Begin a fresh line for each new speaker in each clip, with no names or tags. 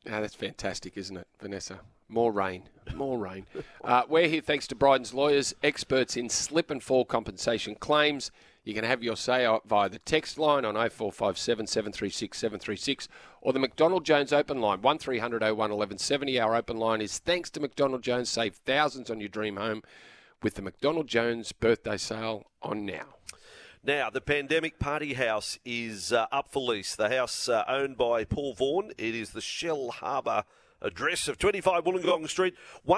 Oh, that's fantastic, isn't it, Vanessa? More rain. More rain. We're here thanks to Bryden's Lawyers, experts in slip and fall compensation claims. You can have your say out via the text line on 0457 736 736 or the McDonald Jones open line, 1300 01 1170. Our open line is thanks to McDonald Jones. Save thousands on your dream home with the McDonald Jones birthday sale on now.
Now, the Pandemic Party House is up for lease. The house owned by Paul Vaughan. It is the Shell Harbour address of 25 Wollongong Street.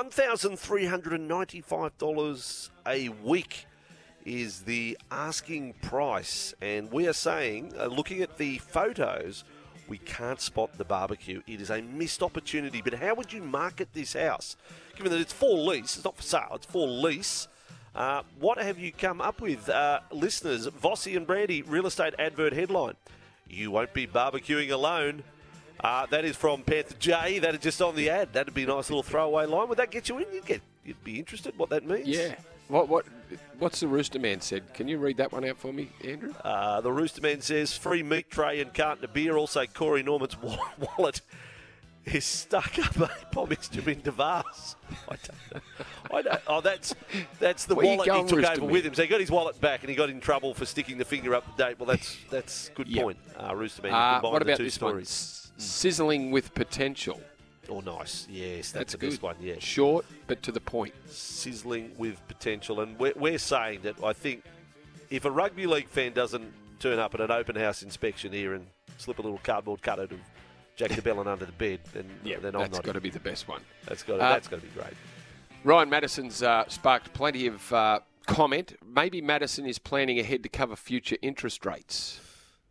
$1,395 a week is the asking price. And we are saying, looking at the photos, we can't spot the barbecue. It is a missed opportunity. But how would you market this house? Given that it's for lease, it's not for sale, it's for lease. What have you come up with? Listeners, Vossi and Brandy, real estate advert headline. You won't be barbecuing alone. That is from Panther J. That is just on the ad. That'd be a nice little throwaway line. Would that get you in? You'd be interested what that means?
Yeah. What's the Rooster Man said? Can you read that one out for me, Andrew?
The Rooster Man says, free meat tray and carton of beer. Also, Corey Norman's wallet is stuck up a promise to in Devars. I don't know. Oh, that's the wallet he took over with him. So he got his wallet back and he got in trouble for sticking the finger up the date. Well, that's good point. Rooster Man.
What about this
stories.
one? Sizzling with potential.
Oh, nice. Yes, that's a good one. Yeah,
short but to the point.
Sizzling with potential, and we're saying that I think if a rugby league fan doesn't turn up at an open house inspection here and slip a little cardboard cutout of Jack de Belin under the bed, then I'm not.
That's got to be the best one.
That's got to be great.
Ryan Madison's sparked plenty of comment. Maybe Madison is planning ahead to cover future interest rates.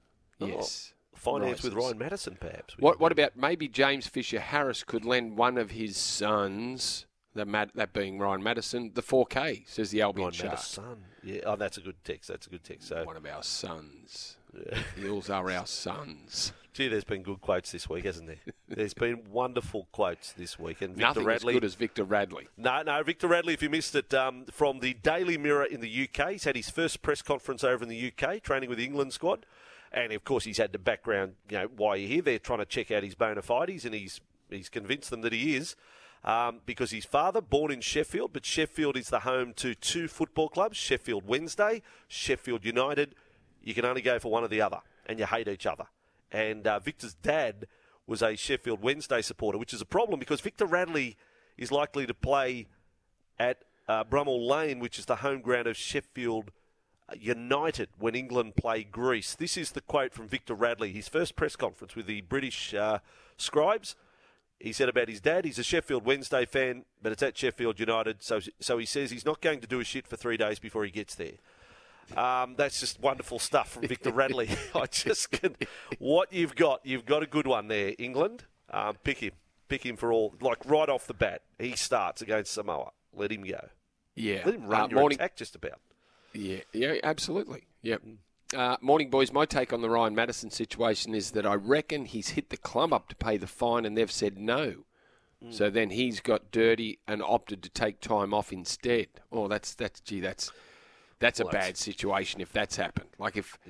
Yes.
Finance with Ryan Madison, perhaps.
What about maybe James Fisher-Harris could lend one of his sons, that being Ryan Madison, the 4K, says the Albion Shark.
Madison. Yeah, oh, that's a good text. So
one of our sons. Yeah. Hills are our sons.
Gee, there's been good quotes this week, hasn't there? There's been wonderful quotes this week. And
Nothing
Radley,
as good as Victor Radley.
No, Victor Radley, if you missed it, from the Daily Mirror in the UK. He's had his first press conference over in the UK, training with the England squad. And, of course, he's had the background, why you're here. They're trying to check out his bona fides, and he's convinced them that he is. Because his father, born in Sheffield, but Sheffield is the home to two football clubs, Sheffield Wednesday, Sheffield United. You can only go for one or the other, and you hate each other. And Victor's dad was a Sheffield Wednesday supporter, which is a problem because Victor Radley is likely to play at Brummel Lane, which is the home ground of Sheffield United when England play Greece. This is the quote from Victor Radley, his first press conference with the British scribes. He said about his dad, he's a Sheffield Wednesday fan, but it's at Sheffield United, so he says he's not going to do a shit for 3 days before he gets there. That's just wonderful stuff from Victor Radley. What you've got a good one there, England. Pick him for all, like right off the bat. He starts against Samoa. Let him go.
Yeah.
Let him run your attack just about.
Yeah, absolutely. Yep. Morning, boys. My take on the Ryan Madison situation is that I reckon he's hit the club up to pay the fine and they've said no. So then he's got dirty and opted to take time off instead. Oh, that's a bad situation if that's happened. Like if,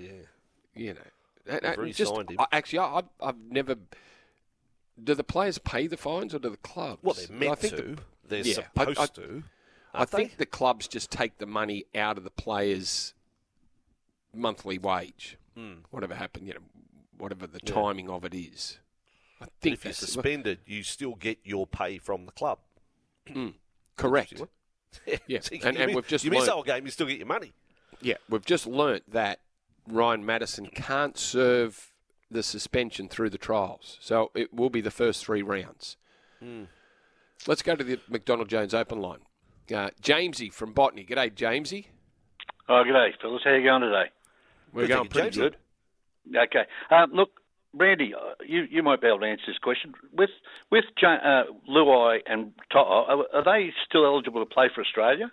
signed him.
Actually, I've never. Do the players pay the fines or do the clubs?
Well, they're meant to. They're supposed to.
I think the clubs just take the money out of the players' monthly wage, whatever happened, whatever the timing of it is. I think
if you're suspended, you still get your pay from the club.
Correct. Yeah,
So
and we've just
you miss the whole game, you still get your money.
Yeah, we've just learnt that Ryan Madison can't serve the suspension through the trials, so it will be the first 3 rounds. Let's go to the McDonald Jones open line. Jamesy from Botany. G'day, Jamesy.
Oh, g'day, fellas. How you going today?
We're going pretty good.
Okay. Look, Brandy, you might be able to answer this question. With Luai and To'o, are they still eligible to play for Australia?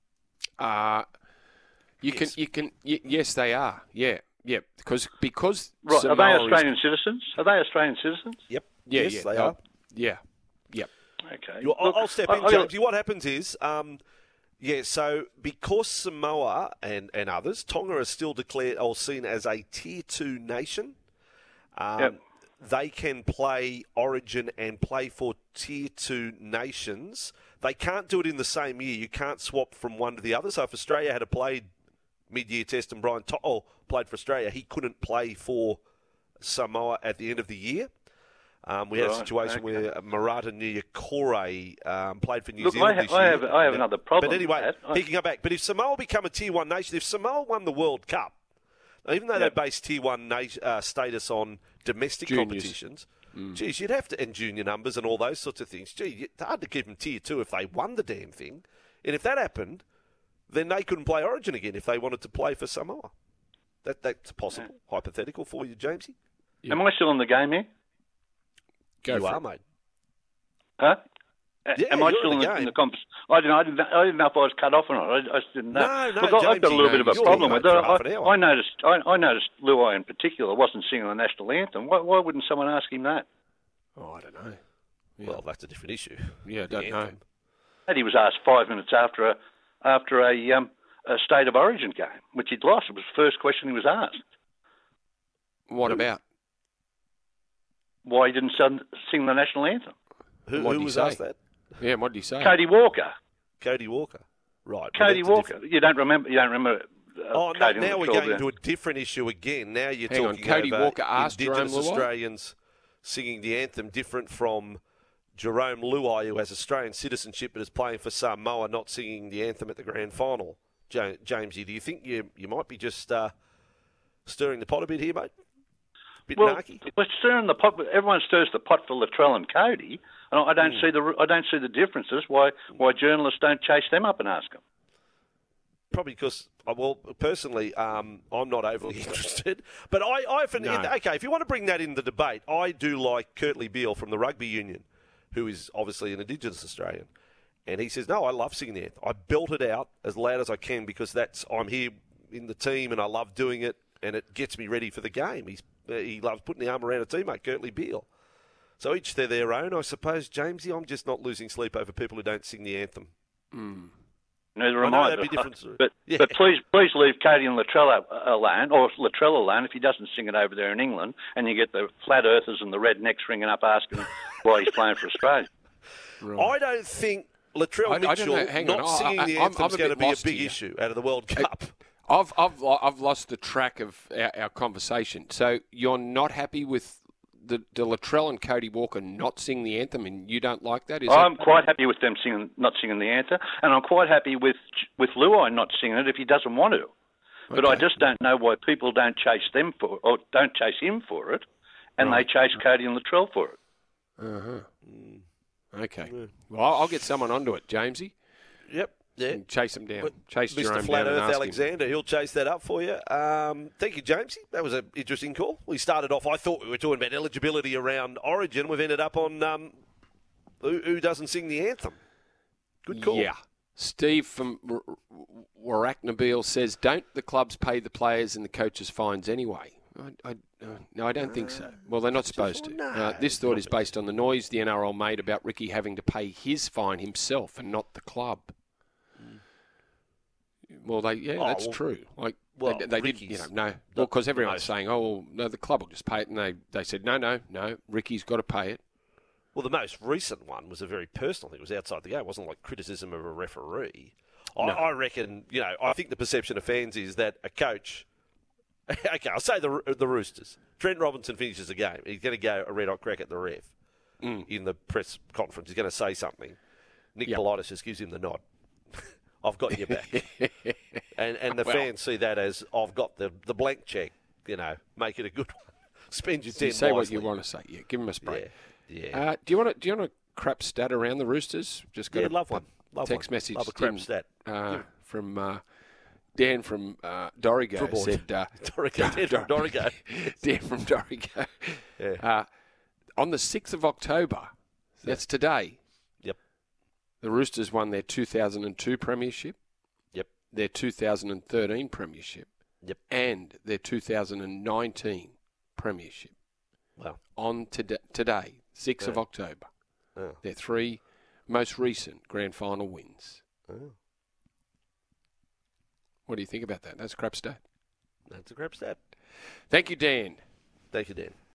Yes, they are. Yeah. Because
right.
Samoa
are they Australian citizens? Are they Australian citizens?
Yep.
Yeah,
yes, they are.
Yeah. Yep.
Okay.
I'll step in, James. What happens is, so because Samoa and others, Tonga are still declared or seen as a Tier 2 nation, they can play Origin and play for Tier 2 nations. They can't do it in the same year. You can't swap from one to the other. So if Australia had played mid-year test and Brian To'o played for Australia, he couldn't play for Samoa at the end of the year. We had a situation where Murata Niukore played for New Zealand this year.
I have another problem.
But anyway, he can go back. But if Samoa become a Tier 1 nation, if Samoa won the World Cup, even though they base Tier 1 status on domestic competitions, geez, you'd have to, and junior numbers and all those sorts of things. Gee, it's hard to keep them Tier 2 if they won the damn thing. And if that happened, then they couldn't play Origin again if they wanted to play for Samoa. That's possible, hypothetical for you, Jamesy.
Am I still in the game here?
You are, mate.
Huh?
Yeah,
am I still in the competition? I didn't know if I was cut off or not. I just didn't know.
No,
Look, I've got a little bit of a problem with it. I noticed Luai in particular wasn't singing the national anthem. Why wouldn't someone ask him that?
Oh, I don't know.
Yeah. Well, that's a different issue.
Yeah, I don't know.
And he was asked 5 minutes after a State of Origin game, which he'd lost. It was the first question he was asked.
What about?
Why he didn't sing the national anthem.
Who was asked that?
Yeah, what did he say?
Cody Walker.
Cody Walker. Right.
Cody Walker. You don't remember?
Oh, no, now we're going to a different issue again. Now you're talking
Cody
over
Walker asked
Indigenous
Jerome Luai?
Australians singing the anthem, different from Jerome Luai, who has Australian citizenship but is playing for Samoa, not singing the anthem at the grand final. Jamesy, do you think you might be just stirring the pot a bit here, mate?
Well, we're stirring the pot. Everyone stirs the pot for Latrell and Cody, and I don't see the differences. Why journalists don't chase them up and ask them?
Probably because, well, personally, I'm not overly interested. But okay, if you want to bring that in the debate, I do like Kurtley Beale from the Rugby Union, who is obviously an Indigenous Australian, and he says, "No, I love singing the anthem. I belt it out as loud as I can because I'm here in the team and I love doing it, and it gets me ready for the game." He loves putting the arm around a teammate, Kurtley Beale. So each to their own, I suppose, Jamesy. I'm just not losing sleep over people who don't sing the anthem.
Neither am I. But please leave Cody and Latrell alone, if he doesn't sing it over there in England, and you get the flat earthers and the rednecks ringing up asking why he's playing for Australia.
Right. I don't think Latrell Mitchell not singing the anthem is going to be a big issue out of the World Cup.
I've lost the track of our conversation. So you're not happy with the Latrell and Cody Walker not singing the anthem, and you don't like that?
I'm quite happy with them not singing the anthem, and I'm quite happy with Luai not singing it if he doesn't want to. But I just don't know why people don't chase him for it, and they chase Cody and Latrell for it.
Okay. Well, I'll get someone onto it, Jamesy.
Yep. Yeah.
And chase him down. Chase Jerome
Mr. Flat
down
Earth
and
Alexander, he'll chase that up for you. Thank you, Jamesy. That was an interesting call. We started off, I thought we were talking about eligibility around Origin. We've ended up on who doesn't sing the anthem. Good call.
Yeah. Steve from Warracknabeal says, don't the clubs pay the players and the coaches fines anyway? No, I don't think so. Well, they're not supposed to.
No,
this thought is based on the noise the NRL made about Ricky having to pay his fine himself and not the club. Well, that's true. They did, no. Well, because everyone's saying, no, the club will just pay it, and they said, no, Ricky's got to pay it.
Well, the most recent one was a very personal thing. It was outside the game. It wasn't like criticism of a referee. No. I reckon, I think the perception of fans is that a coach. Okay, I'll say the Roosters. Trent Robinson finishes a game. He's going to go a red-hot crack at the ref in the press conference. He's going to say something. Nick Politis just gives him the nod. I've got your back. and the fans see that as, I've got the blank check, make it a good one. Spend your 10
say
wisely.
What you want to say. Yeah, give him a spray.
Yeah.
Do you want a crap stat around the Roosters? Just got
love one.
Text message.
Love a crap stat.
From Dan from Dorrigo said...
Dan from Dorrigo.
Dan from Dorrigo.
Yeah.
On the 6th of October, that's today, the Roosters won their 2002 premiership, their 2013 premiership, and their 2019 premiership.
Wow.
On today, 6th of October, their 3 most recent grand final wins. What do you think about that? That's a crap stat.
That's a crap stat.
Thank you, Dan.
Thank you, Dan.